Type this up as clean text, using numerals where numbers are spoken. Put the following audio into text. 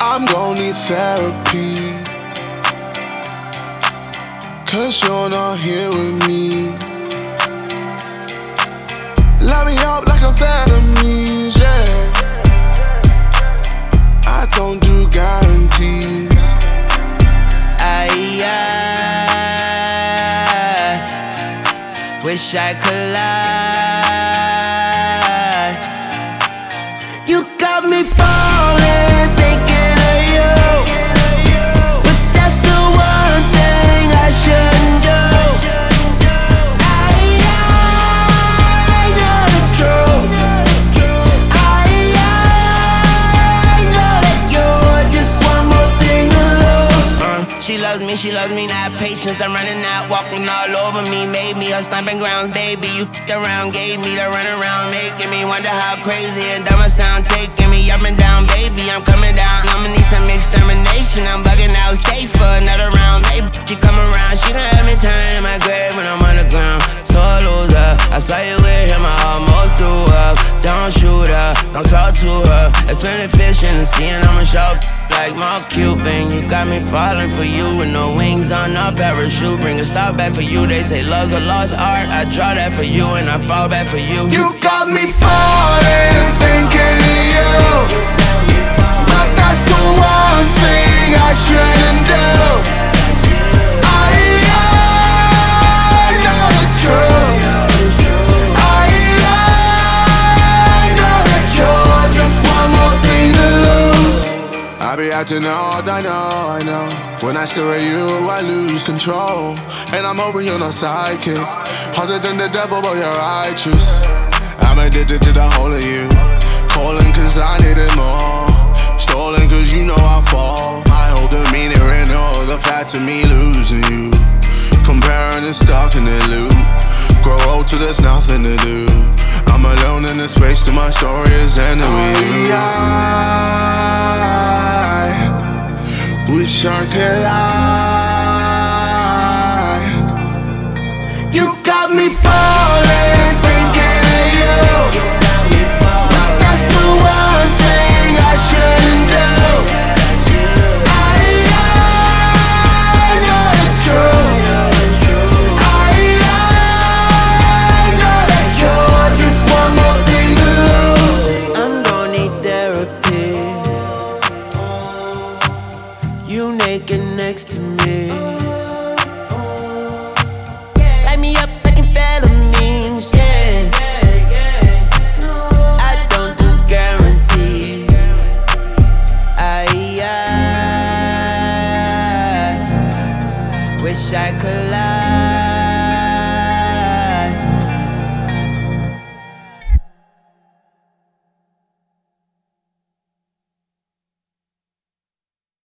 I'm gon' need therapy, 'cause you're not here with me. Light me up like amphetamines, yeah. I don't do guarantees. I wish I could lie. You got me falling, thinking of you, but that's the one thing I shouldn't do. I know the truth. I know that you're just one more thing to lose. She loves me, not patience. I'm running out, walking all over me. Made me her stomping grounds, baby. You f***ed around, gave me the run around, making me wonder how crazy and dumb I sound. Taking me up and down, baby, I'm coming down. I'ma need some extermination, I'm bugging out. Stay for another round, baby, she come around. She done had me turning in my grave when I'm underground. So a loser, I saw you with him, I almost threw up. Don't shoot her, don't talk to her. There's plenty fish in the sea and I'ma show like Mark Cuban. You got me falling for you with no wings on a parachute. Bring a stop back for you. They say love's a lost art. I draw that for you and I fall back for you. You got me falling, thinking of you, but that's the one thing I shouldn't do. I know the truth. I know that you're just one more thing to lose. I be acting odd, I know. When I stare at you, I lose control. And I'm hoping you're not psychic. Harder than the devil, but you're righteous. I'm addicted to the whole of you. Calling 'cause I need it more. Stolen 'cause you know I fall. I hold the meaning in all the fact of me losing you. Comparing and stuck in the loop. Grow old till there's nothing to do. I'm alone in the space till my story is ending with you. I wish I could lie. You got me falling, thinking of you, but that's the one thing I shouldn't do. I know the truth. I know that you're just one more thing to lose. I'm gon' need therapy. You naked next to me. Light me up like amphetamines, yeah. I don't do guarantees. I wish I could lie.